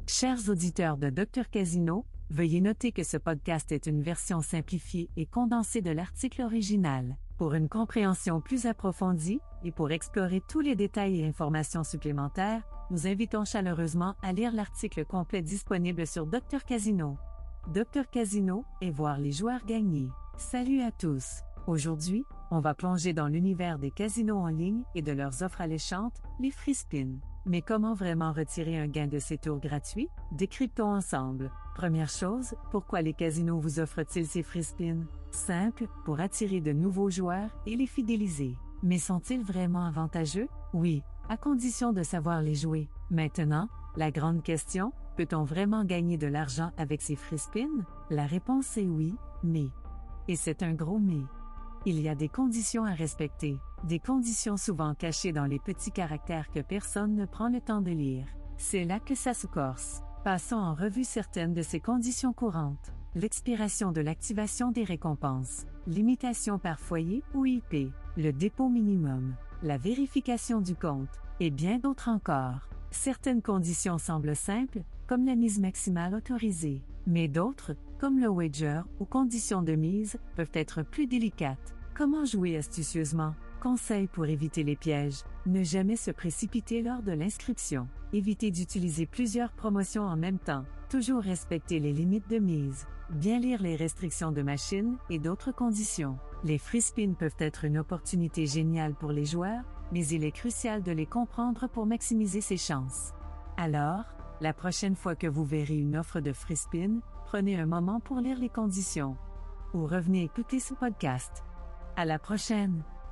Chers auditeurs de Dr Casino, veuillez noter que ce podcast est une version simplifiée et condensée de l'article original. Pour une compréhension plus approfondie et pour explorer tous les détails et informations supplémentaires, nous invitons chaleureusement à lire l'article complet disponible sur Dr Casino. Dr Casino et voir les joueurs gagner. Salut à tous! Aujourd'hui, on va plonger dans l'univers des casinos en ligne et de leurs offres alléchantes, les free spins. Mais comment vraiment retirer un gain de ces tours gratuits? Décryptons ensemble. Première chose, pourquoi les casinos vous offrent-ils ces free spins? Simple, pour attirer de nouveaux joueurs et les fidéliser. Mais sont-ils vraiment avantageux? Oui, à condition de savoir les jouer. Maintenant, la grande question, peut-on vraiment gagner de l'argent avec ces free spins? La réponse est oui, mais. Et c'est un gros mais. Il y a des conditions à respecter, des conditions souvent cachées dans les petits caractères que personne ne prend le temps de lire. C'est là que ça se corse. Passons en revue certaines de ces conditions courantes. L'expiration de l'activation des récompenses, limitation par foyer ou IP, le dépôt minimum, la vérification du compte, et bien d'autres encore. Certaines conditions semblent simples, comme la mise maximale autorisée, mais d'autres, comme le wager ou conditions de mise, peuvent être plus délicates. Comment jouer astucieusement? Conseil pour éviter les pièges. Ne jamais se précipiter lors de l'inscription. Évitez d'utiliser plusieurs promotions en même temps. Toujours respecter les limites de mise. Bien lire les restrictions de machine et d'autres conditions. Les free spins peuvent être une opportunité géniale pour les joueurs, mais il est crucial de les comprendre pour maximiser ses chances. Alors, la prochaine fois que vous verrez une offre de free spin, prenez un moment pour lire les conditions. Ou revenez écouter ce podcast. À la prochaine!